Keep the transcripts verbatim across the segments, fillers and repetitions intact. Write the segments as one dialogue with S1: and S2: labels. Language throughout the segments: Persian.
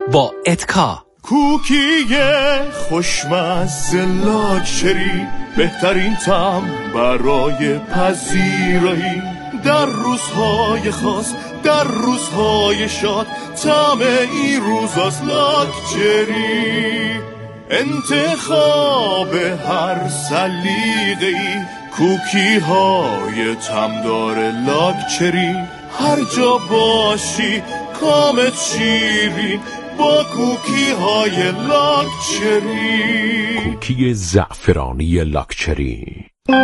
S1: با اتکا.
S2: کوکی خوشمزه لاکچری، بهترین طعم برای پذیرایی، در روزهای خاص، در روزهای شاد، طعم این روز از لاکچری. انتخاب هر سلیقه‌ای، کوکی های طعمدار لاکچری. هر جا باشی کامت شیرین با کوکی های لاکچری.
S3: کوکی زعفرانی لاکچری.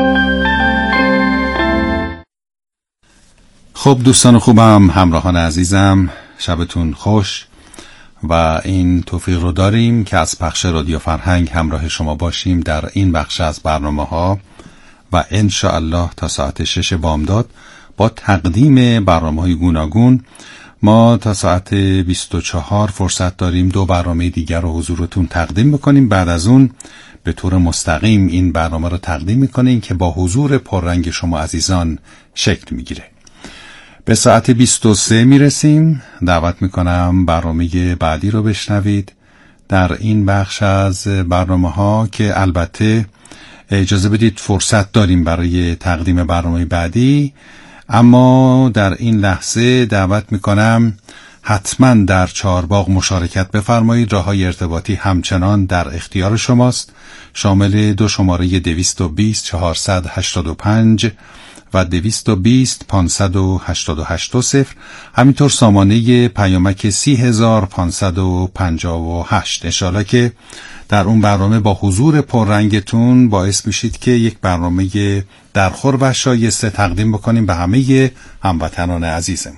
S4: خب دوستان خوبم، همراهان عزیزم، شبتون خوش و این توفیق رو داریم که از پخش رادیو فرهنگ همراه شما باشیم در این بخش از برنامه ها و انشاءالله تا ساعت شش بامداد با تقدیم برنامه های گوناگون. ما تا ساعت بیست و چهار فرصت داریم دو برنامه دیگر رو حضورتون تقدیم بکنیم. بعد از اون به طور مستقیم این برنامه رو تقدیم میکنیم که با حضور پررنگ شما عزیزان شکل میگیره. به ساعت بیست و سه میرسیم. دعوت میکنم برنامه بعدی رو بشنوید در این بخش از برنامه ها که البته اجازه بدید فرصت داریم برای تقدیم برنامه بعدی، اما در این لحظه دعوت میکنم حتما در چهارباغ مشارکت بفرمایید. راههای ارتباطی همچنان در اختیار شماست، شامل دو شماره دویست و بیست چهارصد و هشتاد و پنج و دویست و بیست پانصد و هشتاد و هشت صفر، همینطور سامانه پیامک سی هزار پانصد و پنجاه و هشت. انشاءالله که در اون برنامه با حضور پررنگتون باعث میشید که یک برنامه درخور و شایسته تقدیم بکنیم به همه هموطنان عزیزمون.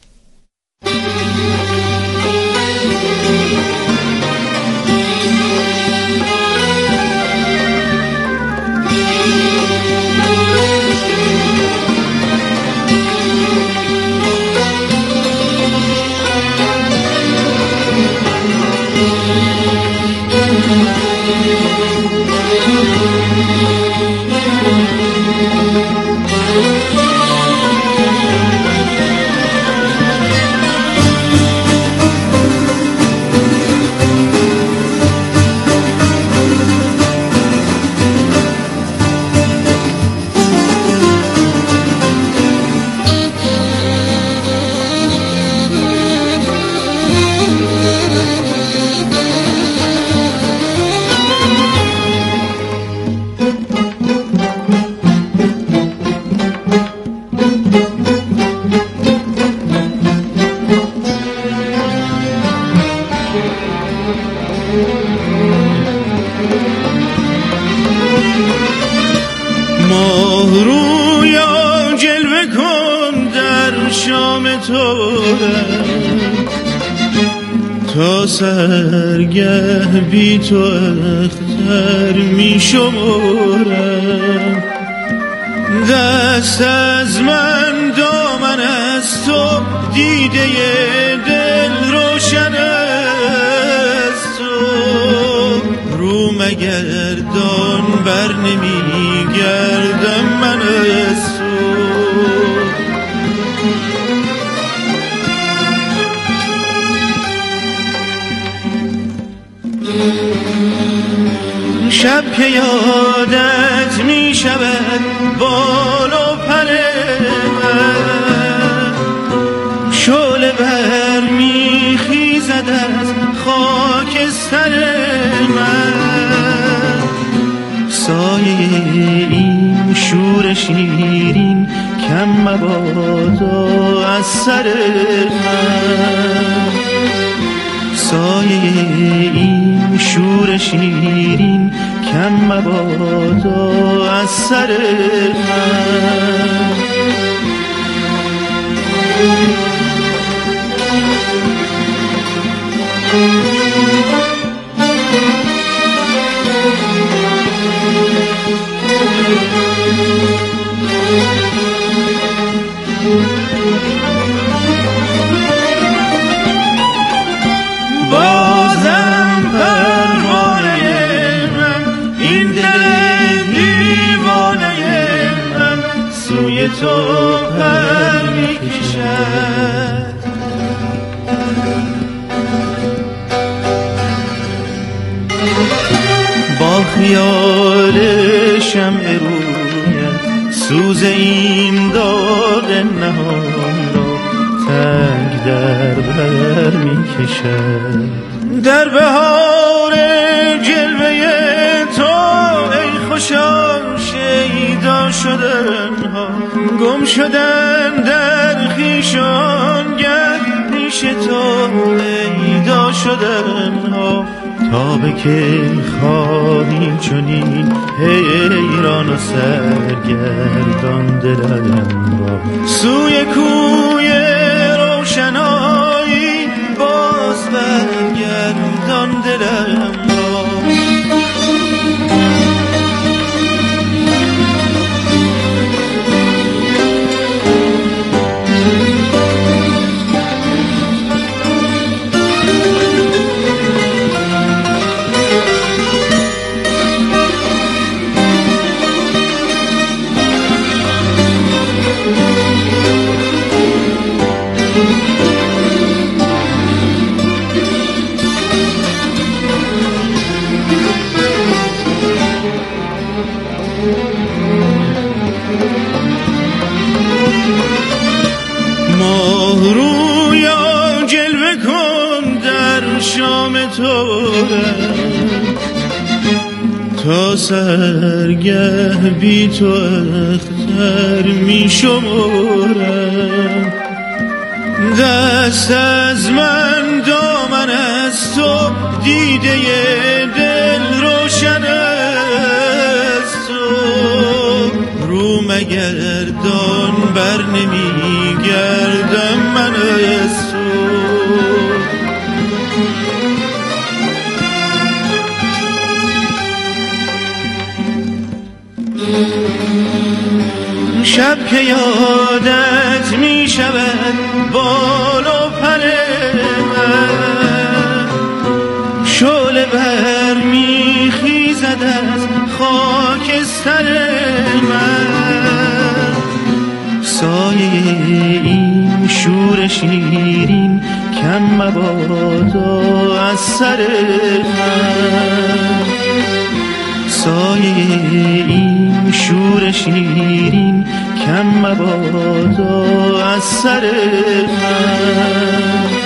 S5: تا سرگه بی تو اختر می شمارم، دست از من دامن از تو، دیده دل روشن از تو، رو مگردان بر نمی گردم من از تو. شب که یادت می شود بال و پر من، شعله بر می خیزد از خاکستر من، سایه این شور شیرین کم مبادا از سر من، سایه این شور شیرین کم مبادا از سر من. بازم پروانه من، این دل دیوانه من، سوی تو پر میکشد. با خیال شمع رویت سوز این داغ نهان را تنگ در بر می کشد. در بهار جلوه تو ای خوشا شیدا شدن ها گم شدن در خویشان گر پیش تو پیدا شدن ها تا به که خواهی چنین حیران و سرگردان دلم را سوی کوی روشنایی باز برگردان دلم را. ماه رویا جلوه کن در شام تو تا سرگه بی تو اختر می شمارم. دست از من دامن از تو دیده دل روشن از تو رو مگردان بر نمی گردم من از تو. شب که یادت می شود بال و پر من شعله بر می خیزد از خاکستر من سایه این شور شیرین کم مبادا از سر من سایه این شور شیرین کم مبادا از سر من.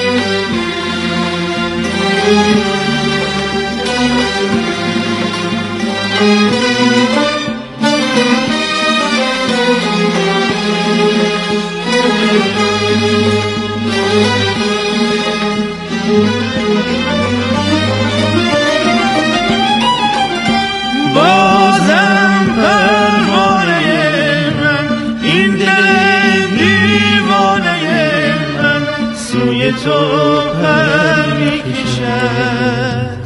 S5: بازم پروانه من این دل دیوانه من سوی تو پر می کشد.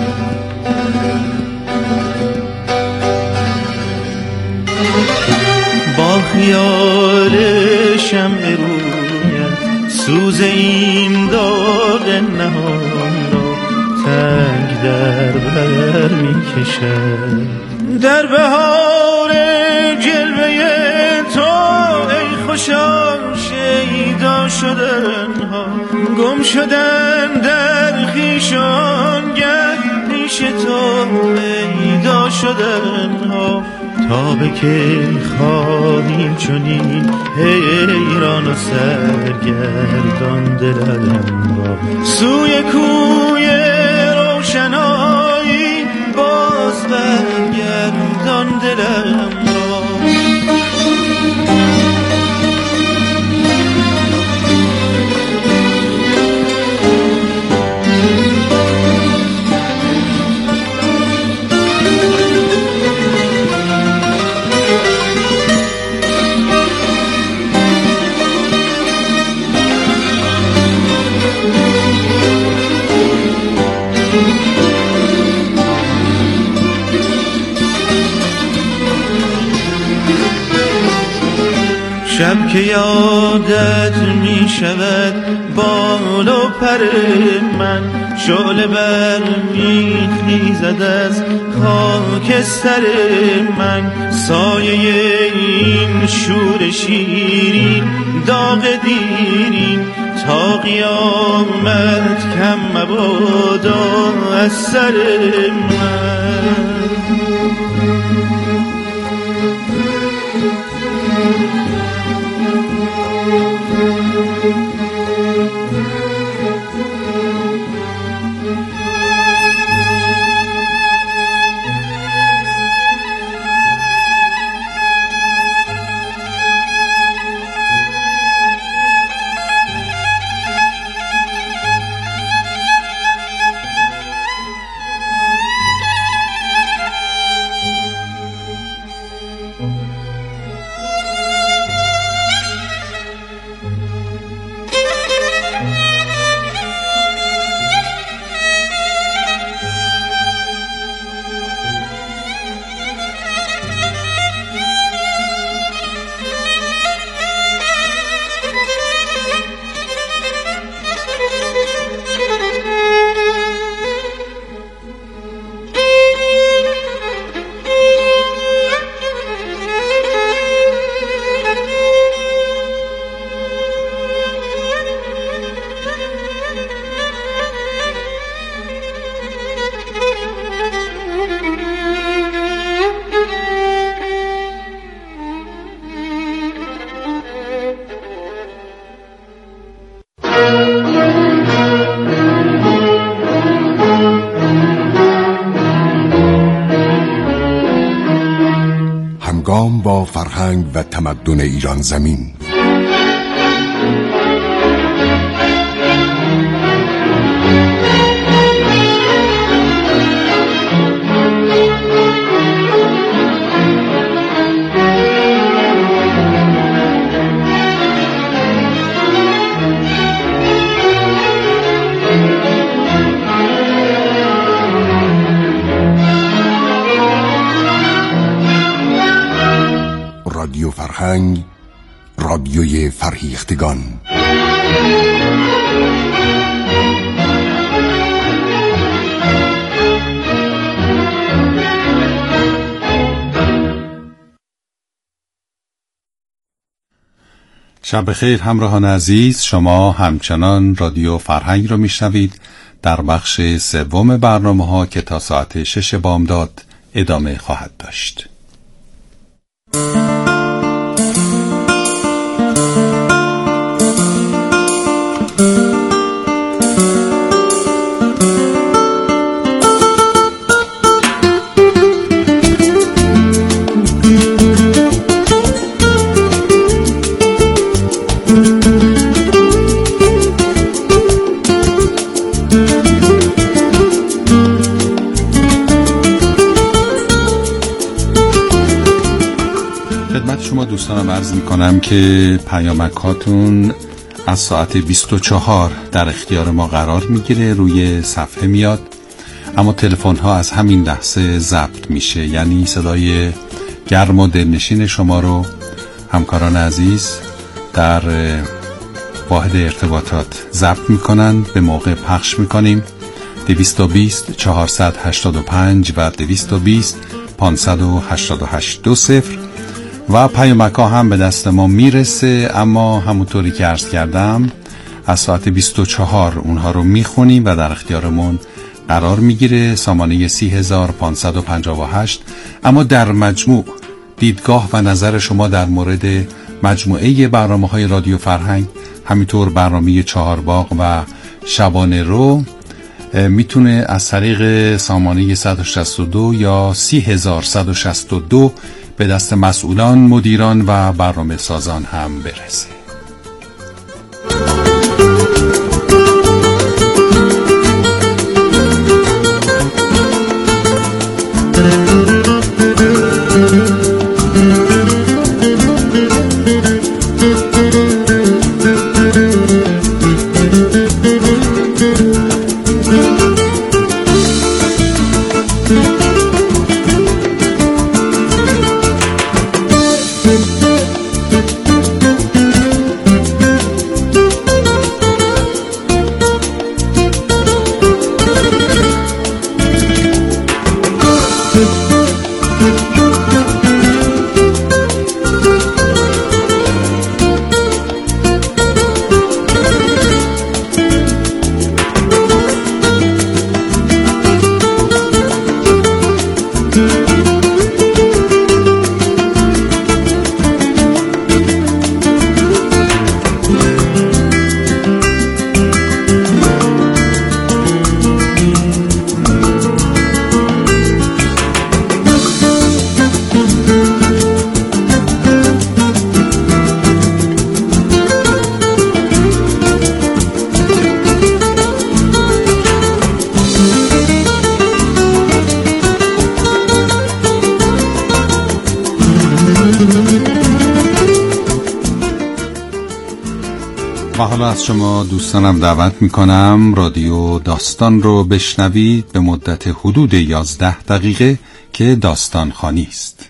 S5: با خیال شمع رویت سوز این داغ نهان را تنگ در بر می کشد. در بهار جلوه تو ای خوشا شیدا شدن ها گم شدن در خویشان گر پیش تو پیدا شدن ها تا به که خواهی چنین حیران و سرگردان دلم را سوی کوی روشنایی باز برگردان دلم را. شب که یادت می شود بال و پر من شعله بر می خیزد از خاکستر من سایه این شور شیرین داغ دیرین تا قیامت کم مبادا از سر من.
S1: همگام با فرهنگ و تمدن ایران زمین. رادیو فرهنگ، رادیوی فرهیختگان.
S4: شب بخیر همراهان عزیز، شما همچنان رادیو فرهنگ رو میشنوید در بخش سوم برنامه ها که تا ساعت شش بامداد ادامه خواهد داشت. شما دوستانم عرض میکنم که پیامکاتون از ساعت بیست و چهار در اختیار ما قرار میگیره، روی صفحه میاد، اما تلفن ها از همین لحظه ضبط میشه، یعنی صدای گرم و دلنشین شما رو همکاران عزیز در واحد ارتباطات ضبط میکنن، به موقع پخش میکنیم. دویست و بیست چهارصد و هشتاد و پنج و دویست و بیست پانصد و هشتاد و هشت دو صفر و پیامک ها هم به دست ما میرسه، اما همونطوری که عرض کردم از ساعت بیست و چهار اونها رو میخونیم و در اختیارمون قرار میگیره، سامانه سی هزار و پانصد و پنجاه و هشت. اما در مجموع دیدگاه و نظر شما در مورد مجموعه برنامه های رادیو فرهنگ، همینطور برنامه چهارباغ و شبانه رو میتونه از طریق سامانه صد و شصت و دو یا سی هزار و صد و شصت و دو به دست مسئولان، مدیران و برنامه سازان هم برسه. و حالا از شما دوستانم دعوت میکنم رادیو داستان رو بشنوید به مدت حدود یازده دقیقه که داستان خوانی است.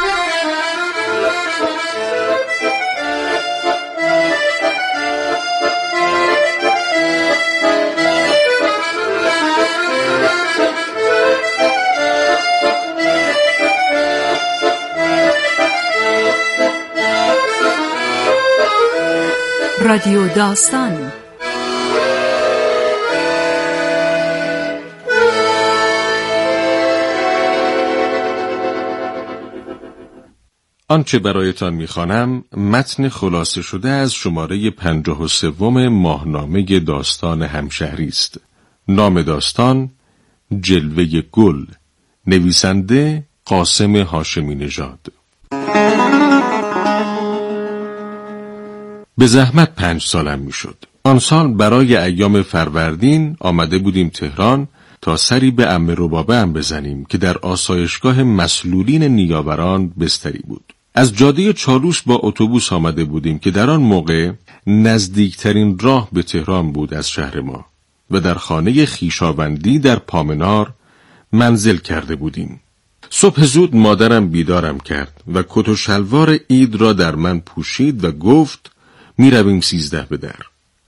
S6: رادیو داستان
S3: آنچه برایتان می‌خوانم متن خلاصه شده از شماره پنجاه و سوم ماهنامه داستان همشهری است. نام داستان جلوه گل، نویسنده قاسم هاشمی نژاد. به زحمت پنج سالم میشد. آن سال برای ایام فروردین آمده بودیم تهران تا سری به عمه ربابه هم بزنیم که در آسایشگاه مسلولین نیاوران بستری بود. از جاده چالوس با اتوبوس آمده بودیم که در آن موقع نزدیکترین راه به تهران بود از شهر ما و در خانه خویشاوندی در پامنار منزل کرده بودیم. صبح زود مادرم بیدارم کرد و کت و شلوار عید را در من پوشید و گفت می رویم سیزده به در.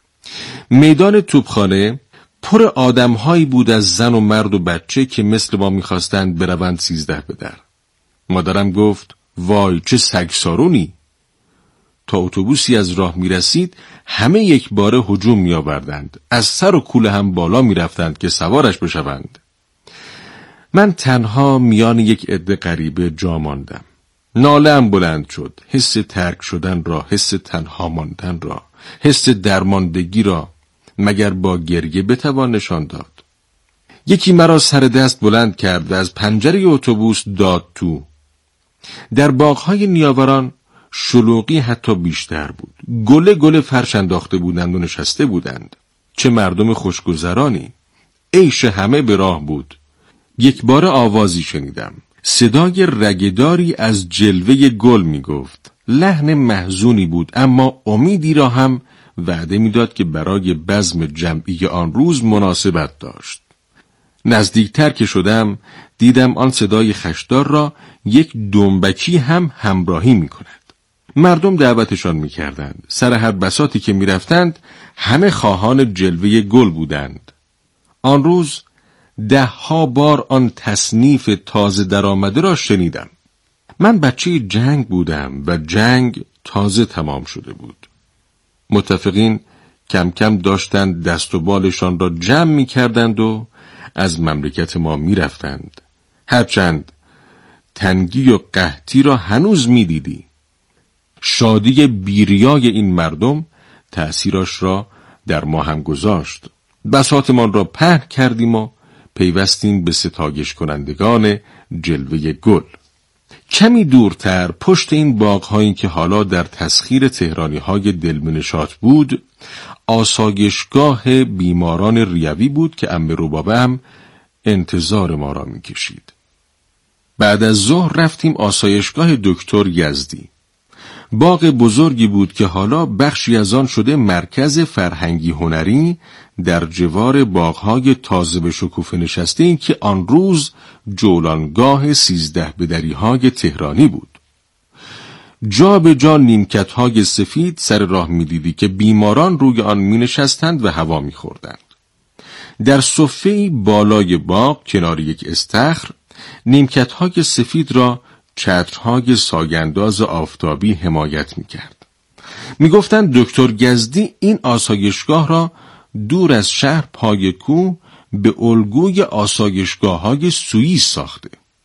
S3: میدان توپخانه پر آدم‌هایی بود از زن و مرد و بچه که مثل ما می‌خواستند بروند سیزده به در. مادرم گفت وای چه سگسارونی. تا اتوبوسی از راه می‌رسید همه یک باره هجوم می‌آوردند، از سر و کوله هم بالا می‌رفتند که سوارش بشوند. من تنها میان یک عده غریبه جا ماندم. ناله‌ام بلند شد، حس ترک شدن را، حس تنها ماندن را، حس درماندگی را مگر با گریه بتوان نشان داد؟ یکی مرا سر دست بلند کرد و از پنجره اتوبوس داد تو. در باغ‌های نیاوران شلوغی حتی بیشتر بود. گله گله فرش انداخته بودند و نشسته بودند. چه مردم خوشگذرانی! عیش همه به راه بود. یک بار آوازی شنیدم. صدای رگداری از جلوه گل می گفت. لحن محزونی بود اما امیدی را هم وعده میداد که برای بزم جمعی آن روز مناسبت داشت. نزدیکتر که شدم دیدم آن صدای خشدار را یک دنبکی هم همراهی می کند. مردم دعوتشان می کردند. سر هر بساطی که می رفتند همه خواهان جلوه گل بودند. آن روز ده ها بار آن تصنیف تازه درآمده را شنیدم. من بچه جنگ بودم و جنگ تازه تمام شده بود. متفقین کم کم داشتند دست و بالشان را جمع می کردند و از مملکت ما می رفتند. هرچند تنگی و قحطی را هنوز می دیدی. شادی بیریای این مردم تأثیرش را در ما هم گذاشت. بساطمان را پهن کردیم و پیوستیم به ستایش کنندگان جلوه گل. کمی دورتر پشت این باغ‌هایی که حالا در تسخیر تهرانی‌های دلمنشات بود، آسایشگاه بیماران ریوی بود که عمه ربابه هم انتظار ما را می‌کشید. بعد از ظهر رفتیم آسایشگاه دکتر یزدی. باغ بزرگی بود که حالا بخشی از آن شده مرکز فرهنگی هنری در جوار باغ‌های تازه به شکوفه نشسته این که آن روز جولانگاه سیزده بدری‌های تهرانی بود. جا به جا نیمکت‌های سفید سر راه می‌دیدی که بیماران روی آن می‌نشستند و هوا می‌خوردند. در صفه‌ای بالای باغ کنار یک استخر نیمکت‌های سفید را چترهای سایه‌انداز آفتابی حمایت می‌کرد. می‌گفتند دکتر یزدی این آسایشگاه را دور از شهر پای کوه به الگوی آسایشگاه‌های سوئیس ساخته.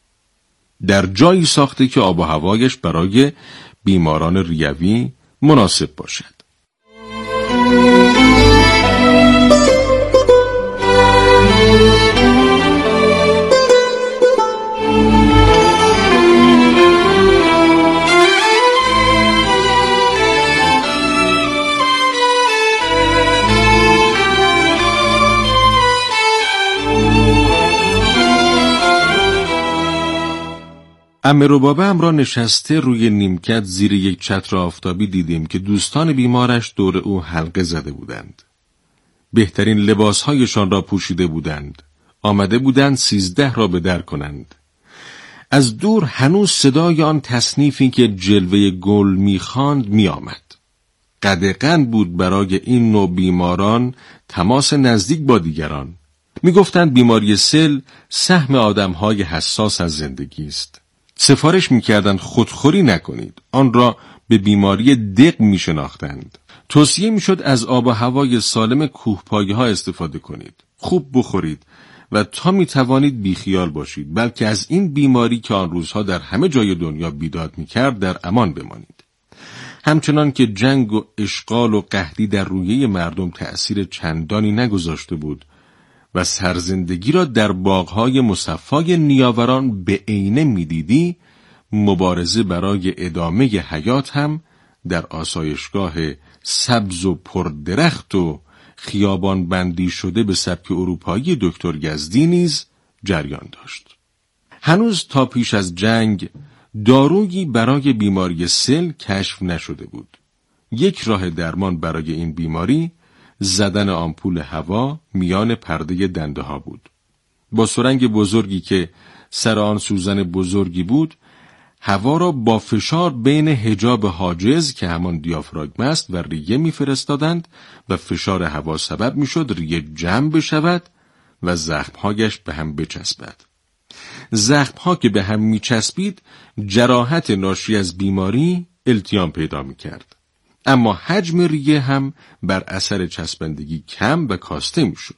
S3: در جایی ساخته که آب و هوایش برای بیماران ریوی مناسب باشد. عمه ربابه‌ام را نشسته روی نیمکت زیر یک چتر آفتابی دیدیم که دوستان بیمارش دور او حلقه زده بودند. بهترین لباسهایشان را پوشیده بودند. آمده بودند سیزده را به در کنند. از دور هنوز صدای آن تصنیفی که جلوه گل می‌خواند می‌آمد. قدغن بود برای این نوع بیماران تماس نزدیک با دیگران. می‌گفتند بیماری سل سهم آدم‌های حساس از زندگی است. سفارش می‌کردند خودخوری نکنید. آن را به بیماری دق می‌شناختند. توصیه می‌شد از آب و هوای سالم کوهپایه‌ها استفاده کنید. خوب بخورید و تا می‌توانید بیخیال باشید، بلکه از این بیماری که آن روزها در همه جای دنیا بیداد می‌کرد در امان بمانید. همچنان که جنگ و اشغال و قحطی در رویه مردم تأثیر چندانی نگذاشته بود و سرزندگی را در باغ‌های مصفای نیاوران به عینه می‌دیدی، مبارزه برای ادامه حیات هم در آسایشگاه سبز و پردرخت و خیابان بندی شده به سبک اروپایی دکتر یزدی نیز جریان داشت. هنوز تا پیش از جنگ دارویی برای بیماری سل کشف نشده بود. یک راه درمان برای این بیماری زدن آمپول هوا میان پرده دنده ها بود. با سرنگ بزرگی که سر آن سوزن بزرگی بود، هوا را با فشار بین حجاب حاجز که همان دیافراگم است و ریه می‌فرستادند و فشار هوا سبب می‌شد ریه جمع بشود و زخم‌هایش به هم بچسبد. زخم‌ها که به هم می‌چسبید، جراحت ناشی از بیماری التیام پیدا می‌کرد. اما حجم ریه هم بر اثر چسبندگی کم و کاسته می‌شد.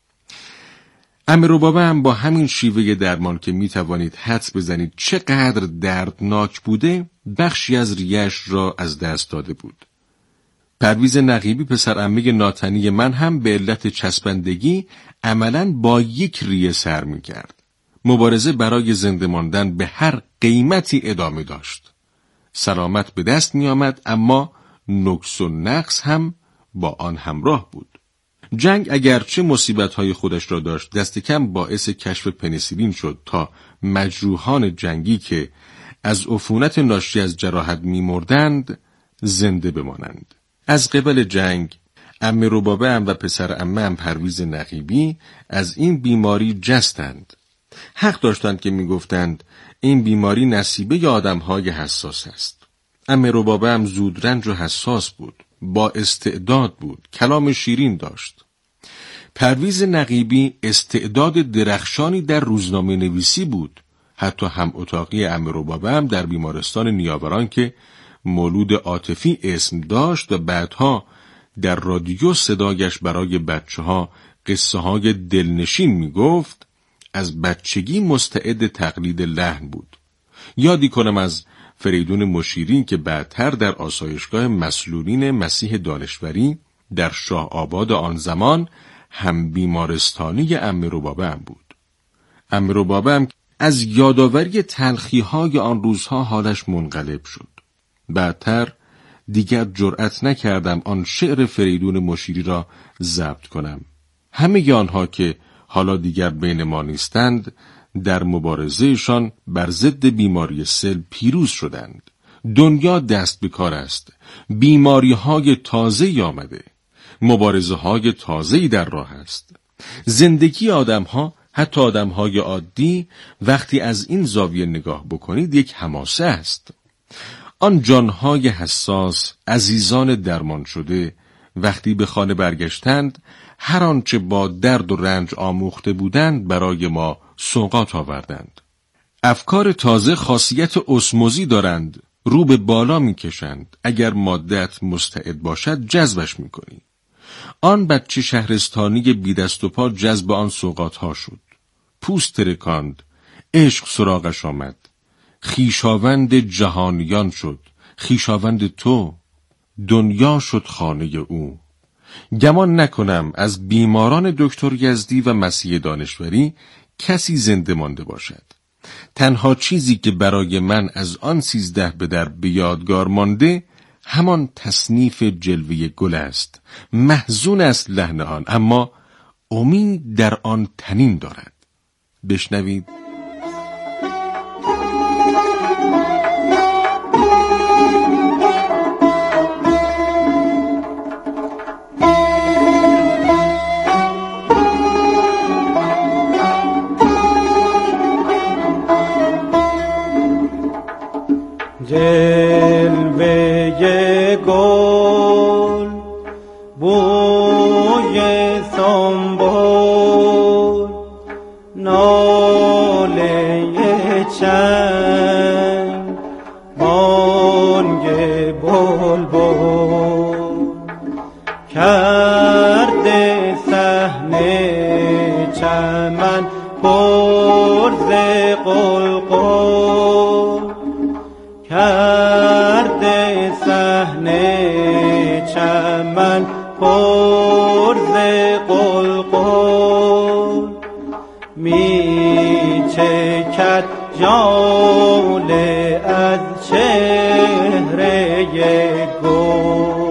S3: عمه ربابه‌ام با همین شیوه درمان که می‌توانید حدس بزنید چقدر دردناک بوده، بخشی از ریه‌اش را از دست داده بود. پرویز نقیبی پسر عمه ناتنی من هم به علت چسبندگی عملاً با یک ریه سر می‌کرد. مبارزه برای زنده ماندن به هر قیمتی ادامه داشت. سلامت به دست می‌آمد، اما نقص و نقص هم با آن همراه بود. جنگ اگرچه مصیبت‌های خودش را داشت، دست کم باعث کشف پنیسیلین شد تا مجروحان جنگی که از عفونت ناشی از جراحت می‌مردند زنده بمانند. از قبل جنگ عمه ربابه‌ام و پسر عمه‌ام پرویز نقیبی از این بیماری جستند. حق داشتند که می‌گفتند این بیماری نصیبه آدم‌های حساس است. عمه ربابه‌ام زودرنج و حساس بود، با استعداد بود، کلام شیرین داشت. پرویز نقیبی استعداد درخشانی در روزنامه نویسی بود. حتی هم اتاقی عمه ربابه‌ام در بیمارستان نیاوران که مولود عاطفی اسم داشت و بعدها در رادیو صدایش برای بچه‌ها قصه های دلنشین می گفت، از بچگی مستعد تقلید لحن بود. یادی کنم از فریدون مشیری که بعدتر در آسایشگاه مسلولین مسیح دانشوری در شاه آباد آن زمان هم بیمارستانی عمه ربابه‌ام بود. عمه ربابه‌ام از یادآوری تلخی‌های آن روزها حالش منقلب شد. بعدتر دیگر جرأت نکردم آن شعر فریدون مشیری را ضبط کنم. همه آنها که حالا دیگر بین ما نیستند، در مبارزهشان بر ضد بیماری سل پیروز شدند. دنیا دست به کار است. بیماری های تازه‌ای آمده. مبارزه های تازه‌ای در راه است. زندگی آدم ها، حتی آدم های عادی، وقتی از این زاویه نگاه بکنید یک حماسه است. آن جانهای حساس، عزیزان درمان شده، وقتی به خانه برگشتند، هر آنچه با درد و رنج آموخته بودند برای ما سوغات آوردند. افکار تازه خاصیت اسموزی دارند، رو به بالا میکشند. اگر مادت مستعد باشد جذبش میکنی. آن بچه شهرستانی بی دست و پا جذب آن سوغات ها شد. پوست ترکاند، عشق سراغش آمد. خیشاوند جهانیان شد، خیشاوند تو. دنیا شد خانه او. گمان نکنم از بیماران دکتر یزدی و مسیح دانشوری کسی زنده مانده باشد. تنها چیزی که برای من از آن سیزده به در به یادگار مانده همان تصنیف جلوه گل است. محزون است لحن آن، اما امید در آن تنین دارد. بشنوید.
S5: جلوه گل بوی سنبل ناله چنگ بانگ بلبل کرده صحنه چمن پر ز قلقل کرده صحنه چمن پر ز قلقل می چکد ژاله از چهره گل.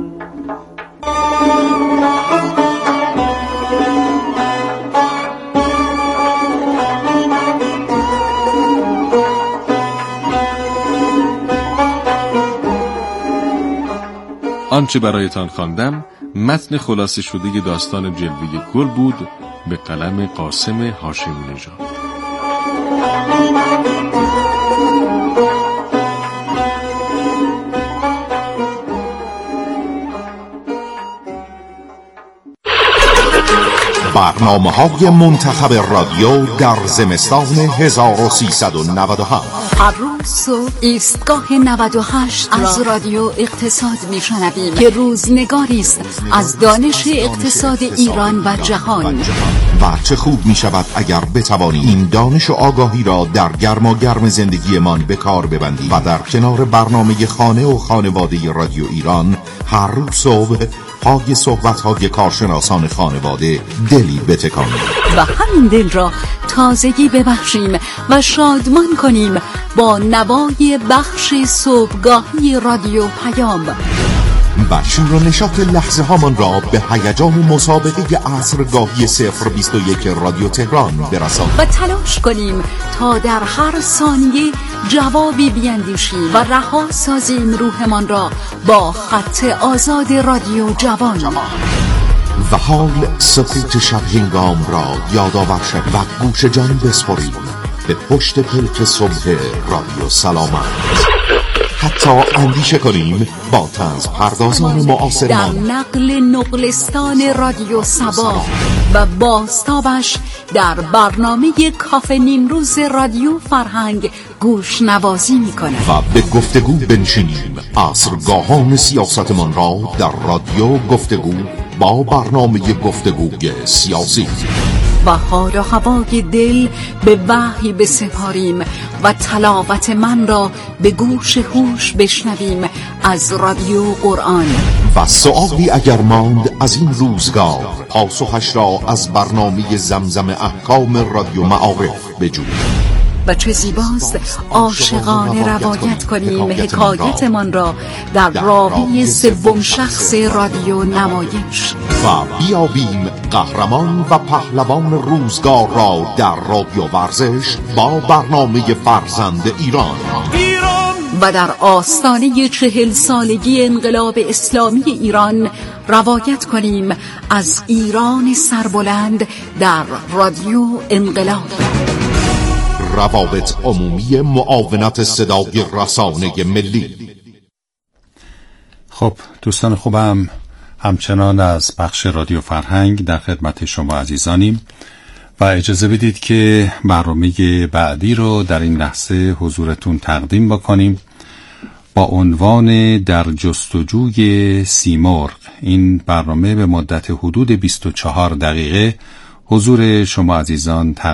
S3: آنچه برایتان خواندم متن خلاصه شده داستان جلوه گل بود به قلم قاسم هاشمی نژاد.
S1: برنامه‌های منتخب رادیو در زمستان هزار و سیصد و نود و هفت.
S6: هر روز صبح ایستگاه نود و هشت از رادیو اقتصاد میشنویم که روزنگاری است از دانش اقتصاد ایران و جهان.
S1: و چه خوب می شود اگر بتوانی این دانش و آگاهی را در گرما گرم زندگیمان به کار ببندی و در کنار برنامه خانه و خانواده رادیو ایران هر روز صبح پای صحبت‌های کارشناسان خانواده دلی بتکانیم
S6: و همین دل را تازگی ببخشیم و شادمان کنیم با نوای بخش صبحگاهی رادیو پیام
S1: و شور و نشاط لحظه هامان را به هیجان مسابقه عصرگاهی صفر بیست و یک رادیو تهران برسانیم
S6: و تلاش کنیم تا در هر ثانیه جوابی بیندیشیم و رها سازیم روحمان را با خط آزاد رادیو جوان.
S1: و حال سکوت شب هنگام را یادآور شویم و گوش جان بسپاریم به پشت پلک صبح رادیو سلامت. حتی اندیشه کنیم با طنز پردازان معاصرمان
S6: در نقل نقلستان رادیو سبا و باستابش در برنامه کافه نیمروز رادیو فرهنگ گوش نوازی می کند
S1: و به گفتگو بنشینیم عصرگاهان سیاستمان را در رادیو گفتگو با برنامه گفتگوی سیاسی
S6: و حال و هوای دل به وحی بسپاریم و تلاوت من را به گوش هوش بشنویم از رادیو قرآن.
S1: و سؤالی اگر ماند از این روزگار پاسخش را از برنامه زمزم احکام رادیو معارف بجوییم.
S6: و چه زیباست عاشقانه روایت کنیم حکایتمان را در راوی سوم شخص رادیو نمایش
S1: و بیابیم قهرمان و پهلوان روزگار را در رادیو ورزش با برنامه فرزند ایران.
S6: و در آستانه چهل سالگی انقلاب اسلامی ایران روایت کنیم از ایران سربلند در رادیو انقلاب.
S1: روابط عمومی معاونت صدای رسانه ملی.
S4: خب دوستان خوبم، همچنان از بخش رادیو فرهنگ در خدمت شما عزیزانیم و اجازه بدید که برنامه بعدی رو در این لحظه حضورتون تقدیم بکنیم با عنوان در جستجوی سیمرغ. این برنامه به مدت حدود بیست و چهار دقیقه حضور شما عزیزان تقدیم